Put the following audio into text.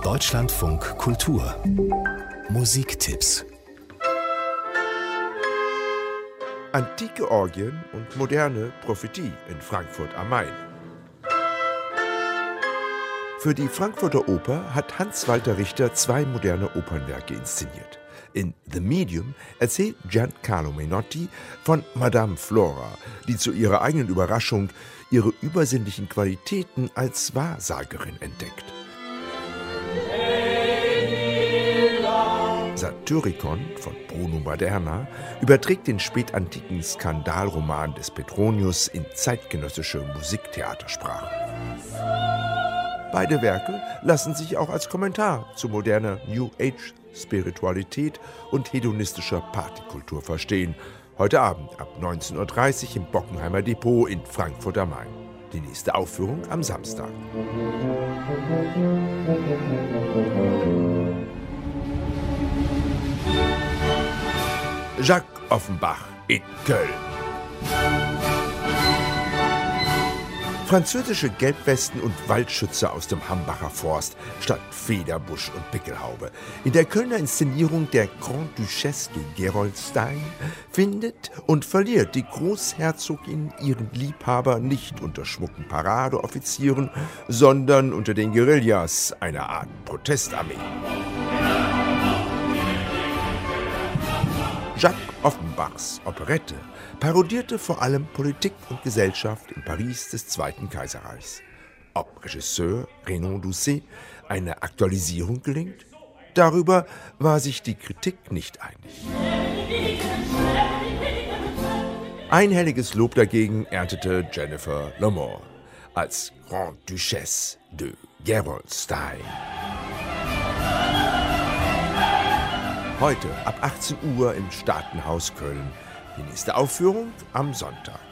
Deutschlandfunk Kultur Musiktipps. Antike Orgien und moderne Prophetie in Frankfurt am Main. Für die Frankfurter Oper hat Hans-Walter Richter 2 moderne Opernwerke inszeniert. In The Medium erzählt Giancarlo Menotti von Madame Flora, die zu ihrer eigenen Überraschung ihre übersinnlichen Qualitäten als Wahrsagerin entdeckt. Satyricon von Bruno Maderna überträgt den spätantiken Skandalroman des Petronius in zeitgenössische Musiktheatersprache. Beide Werke lassen sich auch als Kommentar zu moderner New Age Spiritualität und hedonistischer Partykultur verstehen. Heute Abend ab 19:30 Uhr im Bockenheimer Depot in Frankfurt am Main. Die nächste Aufführung am Samstag. Jacques Offenbach in Köln. Französische Gelbwesten und Waldschützer aus dem Hambacher Forst statt Federbusch und Pickelhaube. In der Kölner Inszenierung der Grande Duchesse de Gerolstein findet und verliert die Großherzogin ihren Liebhaber nicht unter schmucken Paradeoffizieren, sondern unter den Guerillas, einer Art Protestarmee. Jacques Offenbachs Operette parodierte vor allem Politik und Gesellschaft im Paris des Zweiten Kaiserreichs. Ob Regisseur Renaud Doucet eine Aktualisierung gelingt? Darüber war sich die Kritik nicht einig. Einhelliges Lob dagegen erntete Jennifer Lamore als Grande Duchesse de Gerolstein. Heute ab 18 Uhr im Staatenhaus Köln. Die nächste Aufführung am Sonntag.